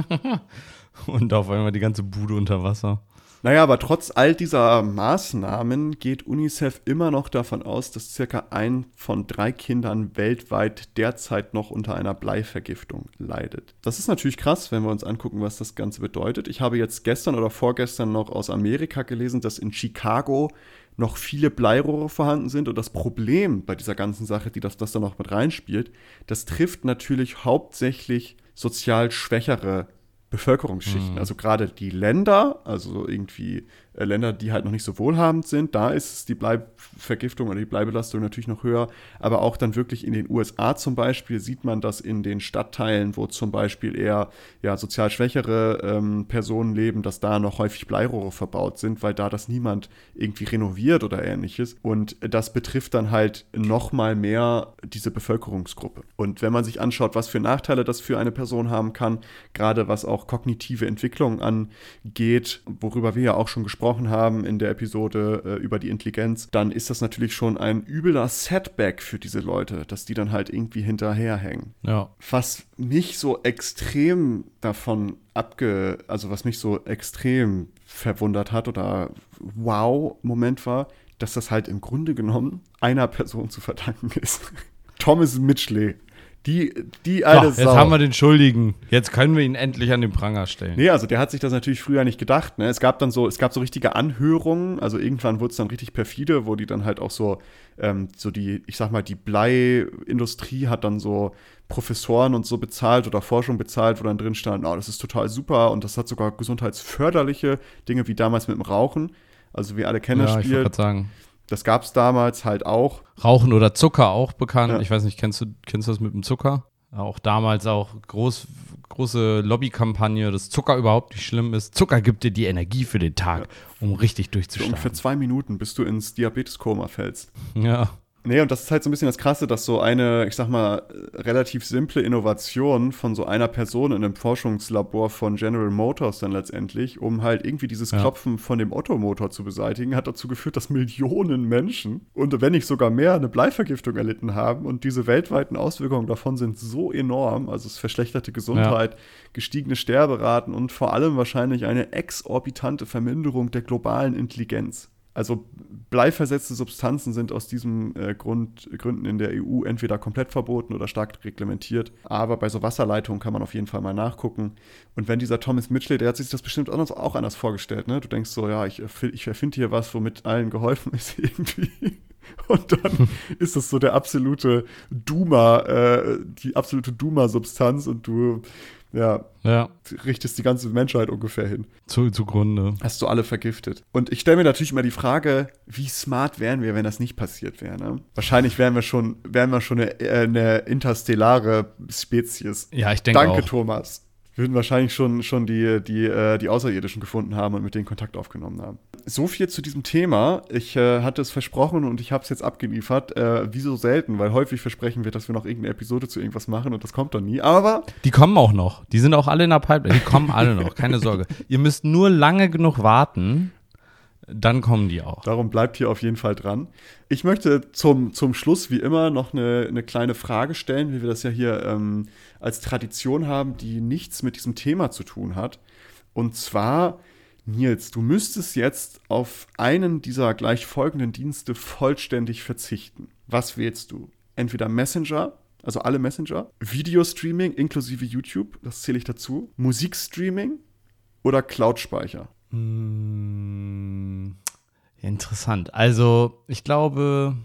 Und auf einmal die ganze Bude unter Wasser. Naja, aber trotz all dieser Maßnahmen geht UNICEF immer noch davon aus, dass circa ein von drei Kindern weltweit derzeit noch unter einer Bleivergiftung leidet. Das ist natürlich krass, wenn wir uns angucken, was das Ganze bedeutet. Ich habe jetzt gestern oder vorgestern noch aus Amerika gelesen, dass in Chicago noch viele Bleirohre vorhanden sind. Und das Problem bei dieser ganzen Sache, die das, das da noch mit reinspielt, das trifft natürlich hauptsächlich sozial schwächere Bevölkerungsschichten, mhm. also gerade die Länder, also irgendwie äh, Länder, die halt noch nicht so wohlhabend sind, da ist die Bleivergiftung oder die Bleibelastung natürlich noch höher, aber auch dann wirklich in den U S A zum Beispiel sieht man das in den Stadtteilen, wo zum Beispiel eher ja, sozial schwächere ähm, Personen leben, dass da noch häufig Bleirohre verbaut sind, weil da das niemand irgendwie renoviert oder ähnliches und das betrifft dann halt noch mal mehr diese Bevölkerungsgruppe. Und wenn man sich anschaut, was für Nachteile das für eine Person haben kann, gerade was auch kognitive Entwicklung angeht, worüber wir ja auch schon gesprochen haben in der Episode äh, über die Intelligenz, dann ist das natürlich schon ein übler Setback für diese Leute, dass die dann halt irgendwie hinterherhängen. Ja. Was mich so extrem davon abge... also was mich so extrem verwundert hat oder wow-Moment war, dass das halt im Grunde genommen einer Person zu verdanken ist. Thomas Mitchell. Die, die alte so, jetzt Sau. Haben wir den Schuldigen. Jetzt können wir ihn endlich an den Pranger stellen. Nee, also der hat sich das natürlich früher nicht gedacht. Ne? Es gab dann so, es gab so richtige Anhörungen. Also irgendwann wurde es dann richtig perfide, wo die dann halt auch so, ähm, so die, ich sag mal, die Bleiindustrie hat dann so Professoren und so bezahlt oder Forschung bezahlt, wo dann drin stand, oh, das ist total super und das hat sogar gesundheitsförderliche Dinge wie damals mit dem Rauchen. Also wir alle kennen ja, das Spiel. Ich wollte gerade sagen. Das gab es damals halt auch. Rauchen oder Zucker auch bekannt. Ja. Ich weiß nicht, kennst du, kennst du das mit dem Zucker? Auch damals auch groß, große Lobbykampagne, dass Zucker überhaupt nicht schlimm ist. Zucker gibt dir die Energie für den Tag, ja. um richtig durchzustarten. So ungefähr zwei Minuten, bis du ins Diabeteskoma fällst. Ja. Nee, und das ist halt so ein bisschen das Krasse, dass so eine, ich sag mal, relativ simple Innovation von so einer Person in einem Forschungslabor von General Motors dann letztendlich, um halt irgendwie dieses ja. Klopfen von dem Ottomotor zu beseitigen, hat dazu geführt, dass Millionen Menschen und wenn nicht sogar mehr eine Bleivergiftung erlitten haben und diese weltweiten Auswirkungen davon sind so enorm, also es verschlechterte Gesundheit, ja. gestiegene Sterberaten und vor allem wahrscheinlich eine exorbitante Verminderung der globalen Intelligenz. Also bleiversetzte Substanzen sind aus diesen äh, Grund, Gründen in der E U entweder komplett verboten oder stark reglementiert. Aber bei so Wasserleitungen kann man auf jeden Fall mal nachgucken. Und wenn dieser Thomas Mitchell, der hat sich das bestimmt anders, auch anders vorgestellt, ne? Du denkst so, ja, ich, ich erfinde hier was, womit allen geholfen ist irgendwie. Und dann ist das so der absolute Duma, äh, die absolute Duma-Substanz und du ja, ja. richtest die ganze Menschheit ungefähr hin. Zu, zugrunde. Hast du alle vergiftet. Und ich stelle mir natürlich immer die Frage, wie smart wären wir, wenn das nicht passiert wäre, ne? Wahrscheinlich wären wir schon, wären wir schon eine, eine interstellare Spezies. Ja, ich denke auch. Danke, Thomas. Wir würden wahrscheinlich schon, schon die, die, die Außerirdischen gefunden haben und mit denen Kontakt aufgenommen haben. So viel zu diesem Thema. Ich äh, hatte es versprochen und ich habe es jetzt abgeliefert. Äh, wie so selten, weil häufig versprechen wir, dass wir noch irgendeine Episode zu irgendwas machen und das kommt dann nie. Aber die kommen auch noch. Die sind auch alle in der Pipeline. Die kommen alle noch. Keine Sorge. Ihr müsst nur lange genug warten. Dann kommen die auch. Darum bleibt hier auf jeden Fall dran. Ich möchte zum, zum Schluss wie immer noch eine, eine kleine Frage stellen, wie wir das ja hier ähm, als Tradition haben, die nichts mit diesem Thema zu tun hat. Und zwar, Nils, du müsstest jetzt auf einen dieser gleich folgenden Dienste vollständig verzichten. Was wählst du? Entweder Messenger, also alle Messenger, Videostreaming inklusive YouTube, das zähle ich dazu, Musikstreaming oder Cloud-Speicher? Hm, interessant. Also, ich glaube,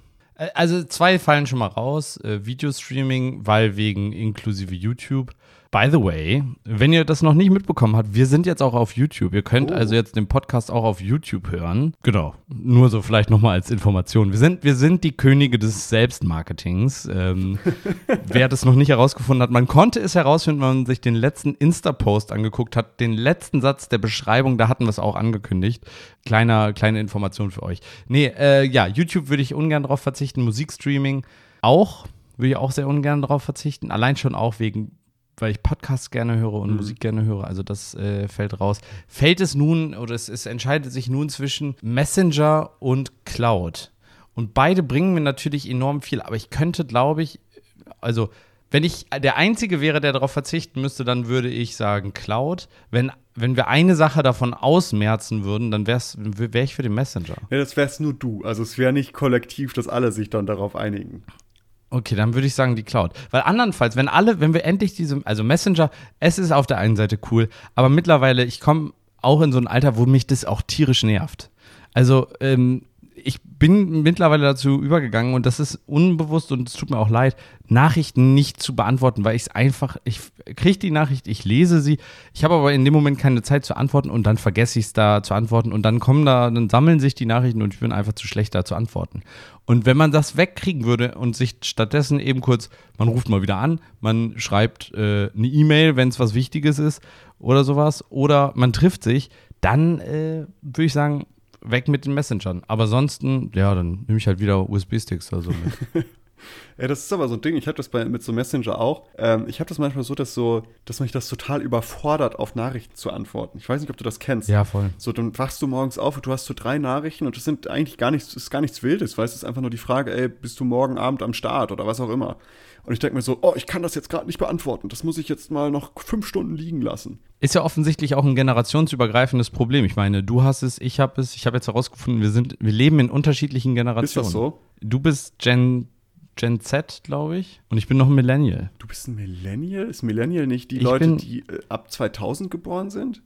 Also zwei fallen schon mal raus. Äh, Videostreaming, weil wegen inklusive YouTube. By the way, wenn ihr das noch nicht mitbekommen habt, wir sind jetzt auch auf YouTube. Ihr könnt oh. also jetzt den Podcast auch auf YouTube hören. Genau, nur so vielleicht nochmal als Information. Wir sind, wir sind die Könige des Selbstmarketings. Ähm, wer das noch nicht herausgefunden hat, man konnte es herausfinden, wenn man sich den letzten Insta-Post angeguckt hat. Den letzten Satz der Beschreibung, da hatten wir es auch angekündigt. Kleiner, kleine Information für euch. Nee, äh, ja, YouTube würde ich ungern drauf verzichten. Musikstreaming auch, würde ich auch sehr ungern drauf verzichten. Allein schon auch wegen weil ich Podcasts gerne höre und mhm. Musik gerne höre, also das äh, fällt raus. Fällt es nun, oder es, es entscheidet sich nun zwischen Messenger und Cloud. Und beide bringen mir natürlich enorm viel, aber ich könnte, glaube ich, also wenn ich der Einzige wäre, der darauf verzichten müsste, dann würde ich sagen Cloud. Wenn, wenn wir eine Sache davon ausmerzen würden, dann wäre wär ich für den Messenger. Ja, das wär's nur du. Also es wäre nicht kollektiv, dass alle sich dann darauf einigen. Okay, dann würde ich sagen die Cloud. Weil andernfalls, wenn alle, wenn wir endlich diese, also Messenger, es ist auf der einen Seite cool, aber mittlerweile, ich komme auch in so ein Alter, wo mich das auch tierisch nervt. Also, ähm, ich bin mittlerweile dazu übergegangen und das ist unbewusst und es tut mir auch leid, Nachrichten nicht zu beantworten, weil ich es einfach, ich kriege die Nachricht, ich lese sie, ich habe aber in dem Moment keine Zeit zu antworten und dann vergesse ich es da zu antworten und dann kommen da, dann sammeln sich die Nachrichten und ich bin einfach zu schlecht da zu antworten. Und wenn man das wegkriegen würde und sich stattdessen eben kurz, man ruft mal wieder an, man schreibt äh, eine E-Mail, wenn es was Wichtiges ist oder sowas, oder man trifft sich, dann äh, würde ich sagen, weg mit den Messengern. Aber ansonsten, ja, dann nehme ich halt wieder U S B-Sticks oder so mit. Ja, das ist aber so ein Ding, ich habe das bei, mit so Messenger auch. Ähm, ich habe das manchmal so, dass so, dass mich das total überfordert, auf Nachrichten zu antworten. Ich weiß nicht, ob du das kennst. Ja, voll. So, dann wachst du morgens auf und du hast so drei Nachrichten und das sind eigentlich gar nichts, ist gar nichts Wildes, weißt du, es ist einfach nur die Frage, ey, bist du morgen Abend am Start oder was auch immer. Und ich denke mir so, oh, ich kann das jetzt gerade nicht beantworten. Das muss ich jetzt mal noch fünf Stunden liegen lassen. Ist ja offensichtlich auch ein generationsübergreifendes Problem. Ich meine, du hast es, ich habe es. Ich habe jetzt herausgefunden, wir sind, wir leben in unterschiedlichen Generationen. Ist das so? Du bist Gen, Gen Z, glaube ich. Und ich bin noch ein Millennial. Du bist ein Millennial? Ist Millennial nicht die ich Leute, bin, die äh, ab zweitausend geboren sind?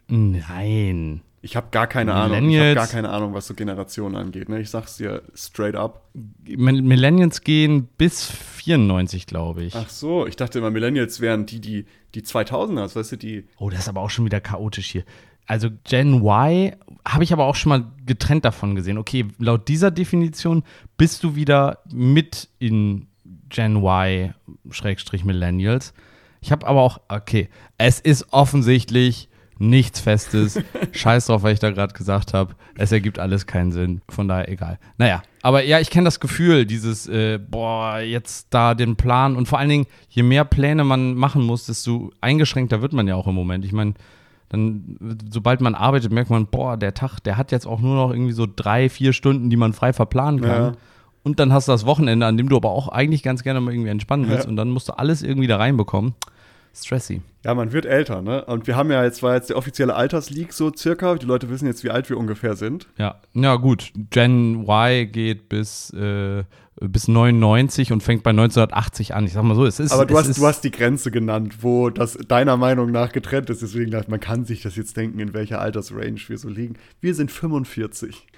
Nein. Ich habe gar keine Ahnung. Ich habe gar keine Ahnung, was so Generationen angeht. Ne? Ich sag's dir straight up. Millennials gehen bis vierundneunzig, glaube ich. Ach so, ich dachte immer, Millennials wären die, die, die zweitausender, weißt du, die. Oh, das ist aber auch schon wieder chaotisch hier. Also Gen Y habe ich aber auch schon mal getrennt davon gesehen. Okay, laut dieser Definition bist du wieder mit in Gen Y Schrägstrich Millennials. Ich habe aber auch, okay, es ist offensichtlich nichts Festes. Scheiß drauf, was ich da gerade gesagt habe. Es ergibt alles keinen Sinn. Von daher egal. Naja, aber ja, ich kenne das Gefühl, dieses, äh, boah, jetzt da den Plan. Und vor allen Dingen, je mehr Pläne man machen muss, desto eingeschränkter wird man ja auch im Moment. Ich meine, dann, sobald man arbeitet, merkt man, boah, der Tag, der hat jetzt auch nur noch irgendwie so drei, vier Stunden, die man frei verplanen kann. Ja. Und dann hast du das Wochenende, an dem du aber auch eigentlich ganz gerne mal irgendwie entspannen willst. Ja. Und dann musst du alles irgendwie da reinbekommen. Stressy. Ja, man wird älter, ne? Und wir haben ja jetzt, war jetzt der offizielle Altersleak so circa. Die Leute wissen jetzt, wie alt wir ungefähr sind. Ja, ja gut. Gen Y geht bis, äh, bis neunundneunzig und fängt bei neunzehnhundertachtzig an. Ich sag mal so, es ist. Aber du, es hast, ist, du hast die Grenze genannt, wo das deiner Meinung nach getrennt ist. Deswegen, man kann sich das jetzt denken, in welcher Altersrange wir so liegen. Wir sind fünfundvierzig.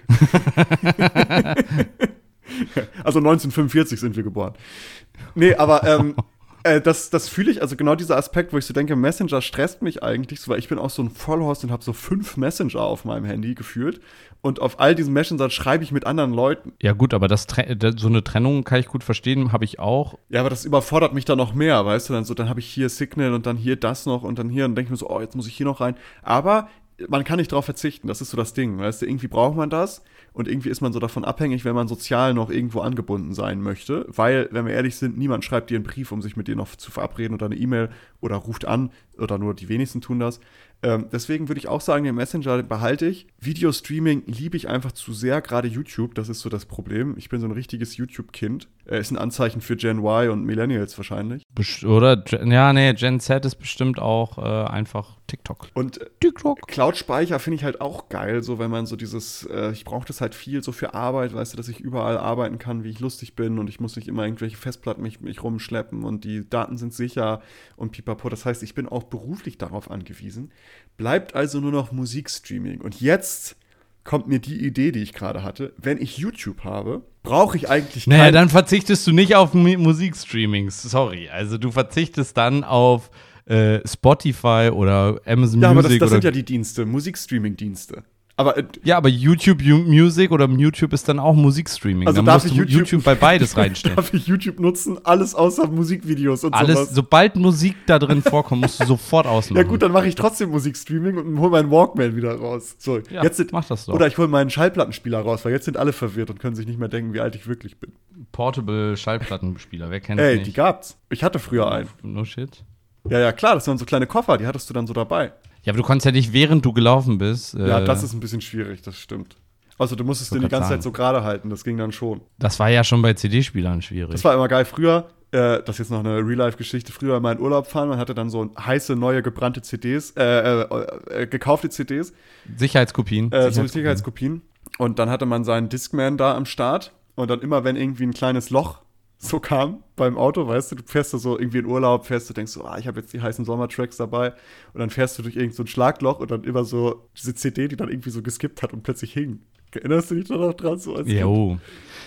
Also neunzehnhundertfünfundvierzig sind wir geboren. Nee, aber ähm, äh, das, das fühle ich, also genau dieser Aspekt, wo ich so denke, Messenger stresst mich eigentlich so, weil ich bin auch so ein Vollhorst und habe so fünf Messenger auf meinem Handy gefühlt. Und auf all diesen Messengern schreibe ich mit anderen Leuten. Ja gut, aber das, so eine Trennung kann ich gut verstehen, habe ich auch. Ja, aber das überfordert mich dann noch mehr, weißt du? Dann so, dann habe ich hier Signal und dann hier das noch und dann hier und denke ich mir so, oh, jetzt muss ich hier noch rein. Aber man kann nicht darauf verzichten, das ist so das Ding, weißt du? Irgendwie braucht man das und irgendwie ist man so davon abhängig, wenn man sozial noch irgendwo angebunden sein möchte. Weil, wenn wir ehrlich sind, niemand schreibt dir einen Brief, um sich mit dir noch zu verabreden oder eine E-Mail oder ruft an oder nur die wenigsten tun das. Ähm, deswegen würde ich auch sagen, den Messenger behalte ich. Videostreaming liebe ich einfach zu sehr, gerade YouTube, das ist so das Problem. Ich bin so ein richtiges YouTube-Kind. Äh, ist ein Anzeichen für Gen Y und Millennials wahrscheinlich. Best- oder, ja, nee, Gen Z ist bestimmt auch äh, einfach TikTok. Und TikTok. Cloud-Speicher finde ich halt auch geil, so wenn man so dieses, äh, ich brauche das halt viel so für Arbeit, weißt du, dass ich überall arbeiten kann, wie ich lustig bin und ich muss nicht immer irgendwelche Festplatten mich, mich rumschleppen und die Daten sind sicher und pipapo. Das heißt, ich bin auch beruflich darauf angewiesen. Bleibt also nur noch Musikstreaming. Und jetzt kommt mir die Idee, die ich gerade hatte. Wenn ich YouTube habe, brauche ich eigentlich kein... Naja, dann verzichtest du nicht auf M- Musikstreamings. Sorry. Also du verzichtest dann auf äh, Spotify oder Amazon ja, Music. Aber das, das oder sind ja die Dienste, Musikstreaming-Dienste. Aber, äh, ja, aber YouTube Music oder YouTube ist dann auch Musikstreaming. Also dann darf musst ich du YouTube, YouTube bei beides reinstellen. Darf ich YouTube nutzen? Alles außer Musikvideos und Alles, sowas. sobald Musik da drin vorkommt, musst du sofort ausmachen. Ja gut, dann mache ich trotzdem Musikstreaming und hole meinen Walkman wieder raus. So, ja, jetzt sind, mach das doch. Oder ich hole meinen Schallplattenspieler raus, weil jetzt sind alle verwirrt und können sich nicht mehr denken, wie alt ich wirklich bin. Portable Schallplattenspieler, wer kennt Ey, nicht? die gab's. Ich hatte früher einen. No shit. Ja, ja, klar, das waren so kleine Koffer, die hattest du dann so dabei. Ja, aber du konntest ja nicht, während du gelaufen bist. Äh, Ja, das ist ein bisschen schwierig, das stimmt. Also du musstest den die ganze Zeit so gerade halten, das ging dann schon. Das war ja schon bei C D-Spielern schwierig. Das war immer geil. Früher, äh, das ist jetzt noch eine Real-Life-Geschichte, früher mal in Urlaub fahren, man hatte dann so heiße, neue, gebrannte C Ds, äh, äh, äh gekaufte C Ds. Sicherheitskopien. Äh, so Sicherheitskopien. Und dann hatte man seinen Discman da am Start und dann immer, wenn irgendwie ein kleines Loch so kam beim Auto, weißt du, du fährst da so irgendwie in Urlaub, fährst du, denkst so, ah, ich habe jetzt die heißen Sommertracks dabei und dann fährst du durch irgend so ein Schlagloch und dann immer so diese C D, die dann irgendwie so geskippt hat und plötzlich hing. Erinnerst du dich da noch dran? So als Jo.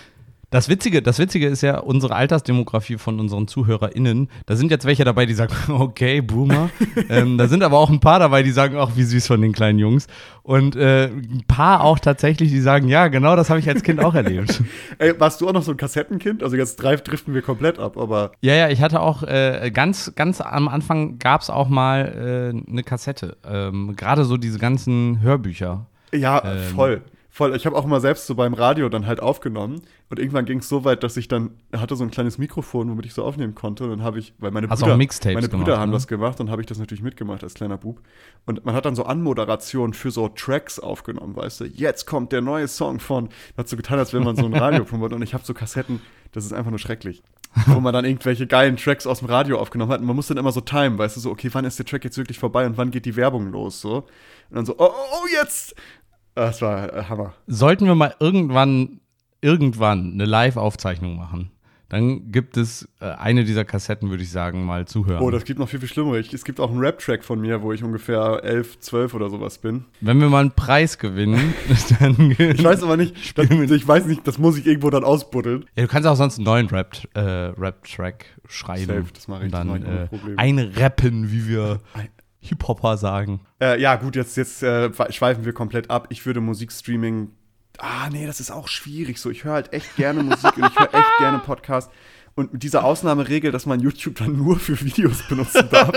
Das Witzige, das Witzige ist ja, unsere Altersdemografie von unseren ZuhörerInnen, da sind jetzt welche dabei, die sagen, okay, Boomer. ähm, da sind aber auch ein paar dabei, die sagen, ach, wie süß von den kleinen Jungs. Und äh, ein paar auch tatsächlich, die sagen, ja, genau das habe ich als Kind auch erlebt. Ey, warst du auch noch so ein Kassettenkind? Also jetzt driften wir komplett ab, aber Ja, ja, ich hatte auch, äh, ganz, ganz am Anfang gab es auch mal äh, eine Kassette. Ähm, Gerade so diese ganzen Hörbücher. ja, Ähm, voll. Voll, ich habe auch immer selbst so beim Radio dann halt aufgenommen und irgendwann ging es so weit, dass ich dann hatte so ein kleines Mikrofon, womit ich so aufnehmen konnte und dann habe ich, weil meine Hast Brüder, auch Mixtapes meine Brüder gemacht, haben ne? das gemacht und habe ich das natürlich mitgemacht als kleiner Bub und man hat dann so Anmoderationen für so Tracks aufgenommen, weißt du, jetzt kommt der neue Song von, hat so getan, als wenn man so ein Radio promotet und ich habe so Kassetten, das ist einfach nur schrecklich. Wo man dann irgendwelche geilen Tracks aus dem Radio aufgenommen hat und man muss dann immer so timen, weißt du, so, okay, wann ist der Track jetzt wirklich vorbei und wann geht die Werbung los, so. Und dann so, oh, oh, oh jetzt! Das war äh, Hammer. Sollten wir mal irgendwann, irgendwann eine Live-Aufzeichnung machen, dann gibt es äh, eine dieser Kassetten, würde ich sagen, mal zuhören. Oh, das gibt noch viel, viel schlimmer. Ich, es gibt auch einen Rap-Track von mir, wo ich ungefähr elf, zwölf oder sowas bin. Wenn wir mal einen Preis gewinnen, dann Ich weiß aber nicht, das, ich weiß nicht, das muss ich irgendwo dann ausbuddeln. Ja, du kannst auch sonst einen neuen Rap, äh, Rap-Track schreiben. Safe, das mache ich, und dann das mach ich ohne äh, Probleme. einrappen, wie wir Hip-Hopper sagen. Äh, ja, gut, jetzt, jetzt äh, schweifen wir komplett ab. Ich würde Musikstreaming. Ah, nee, das ist auch schwierig. So, ich höre halt echt gerne Musik und ich höre echt gerne Podcasts. Und mit dieser Ausnahmeregel, dass man YouTube dann nur für Videos benutzen darf.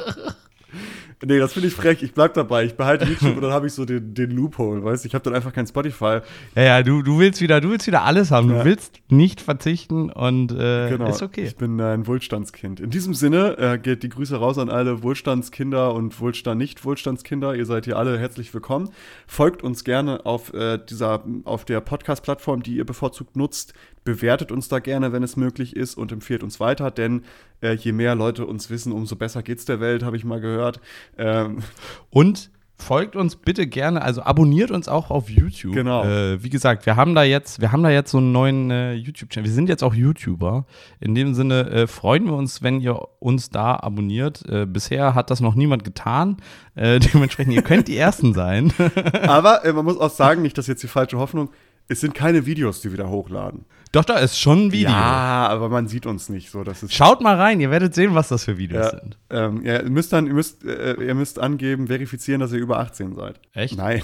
Nee, das finde ich frech. Ich bleib dabei. Ich behalte YouTube und dann habe ich so den, den Loophole, weißt du? Ich habe dann einfach kein Spotify. Ja, ja, du, du willst wieder, du willst wieder alles haben. Ja. Du willst nicht verzichten und äh, Genau. ist okay. Ich bin ein Wohlstandskind. In diesem Sinne äh, geht die Grüße raus an alle Wohlstandskinder und Wohlstand-Nicht-Wohlstandskinder. Ihr seid hier alle herzlich willkommen. Folgt uns gerne auf äh, dieser, auf der Podcast-Plattform, die ihr bevorzugt nutzt. Bewertet uns da gerne, wenn es möglich ist und empfiehlt uns weiter, denn äh, je mehr Leute uns wissen, umso besser geht's der Welt, habe ich mal gehört. Ähm, Und folgt uns bitte gerne, also abonniert uns auch auf YouTube. Genau. Äh, wie gesagt, wir haben da jetzt, wir haben da jetzt so einen neuen äh, YouTube-Channel. Wir sind jetzt auch YouTuber. In dem Sinne äh, freuen wir uns, wenn ihr uns da abonniert. Äh, bisher hat das noch niemand getan. Äh, dementsprechend, ihr könnt die Ersten sein. aber äh, man muss auch sagen, nicht, dass jetzt die falsche Hoffnung, es sind keine Videos, die wir da hochladen. Doch, da ist schon ein Video. Ja, aber man sieht uns nicht so. Das ist Schaut mal rein, ihr werdet sehen, was das für Videos ja, sind. Ähm, ja, ihr müsst dann, ihr müsst, äh, ihr müsst angeben, verifizieren, dass ihr über achtzehn seid. Echt? Nein.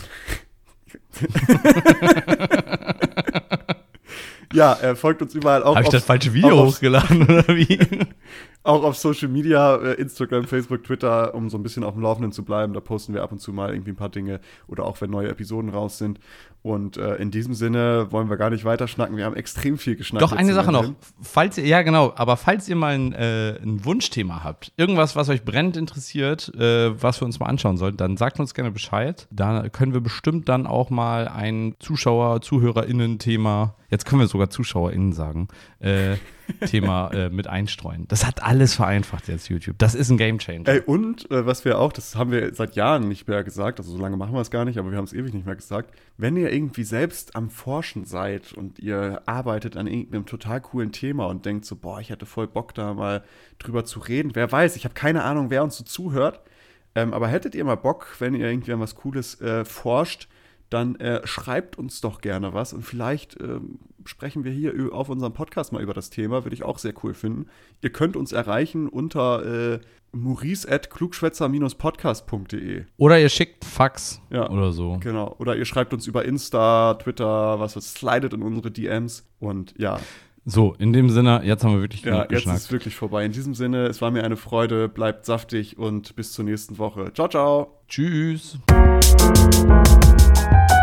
Ja, äh, folgt uns überall auch. Habe ich auf, das falsche Video auch auf, hochgeladen oder wie? Auch auf Social Media, äh, Instagram, Facebook, Twitter, um so ein bisschen auf dem Laufenden zu bleiben. Da posten wir ab und zu mal irgendwie ein paar Dinge oder auch wenn neue Episoden raus sind. Und äh, in diesem Sinne wollen wir gar nicht weiter schnacken. Wir haben extrem viel geschnackt. Doch, eine jetzt Sache noch. immerhin. Falls ihr, ja genau, aber falls ihr mal ein, äh, ein Wunschthema habt, irgendwas, was euch brennend interessiert, äh, was wir uns mal anschauen sollten, dann sagt uns gerne Bescheid. Da können wir bestimmt dann auch mal ein Zuschauer-, ZuhörerInnen-Thema, jetzt können wir sogar ZuschauerInnen sagen, äh, Thema äh, mit einstreuen. Das hat alles vereinfacht jetzt YouTube. Das ist ein Gamechanger. Ey, und äh, was wir auch, das haben wir seit Jahren nicht mehr gesagt, also so lange machen wir es gar nicht, aber wir haben es ewig nicht mehr gesagt. Wenn ihr irgendwie selbst am Forschen seid und ihr arbeitet an irgendeinem total coolen Thema und denkt so, boah, ich hätte voll Bock da mal drüber zu reden. Wer weiß, ich habe keine Ahnung, wer uns so zuhört. Ähm, aber hättet ihr mal Bock, wenn ihr irgendwie an was Cooles äh, forscht, dann äh, schreibt uns doch gerne was und vielleicht ähm, sprechen wir hier auf unserem Podcast mal über das Thema, würde ich auch sehr cool finden. Ihr könnt uns erreichen unter äh, maurice at klugschwätzer podcast punkt de. Oder ihr schickt Fax ja, oder so. Genau, oder ihr schreibt uns über Insta, Twitter, was weiß, slidet in unsere D Ms und ja. So, in dem Sinne, jetzt haben wir wirklich Ja, genug jetzt geschnackt. ist es wirklich vorbei. In diesem Sinne, es war mir eine Freude, bleibt saftig und bis zur nächsten Woche. Ciao, ciao. Tschüss.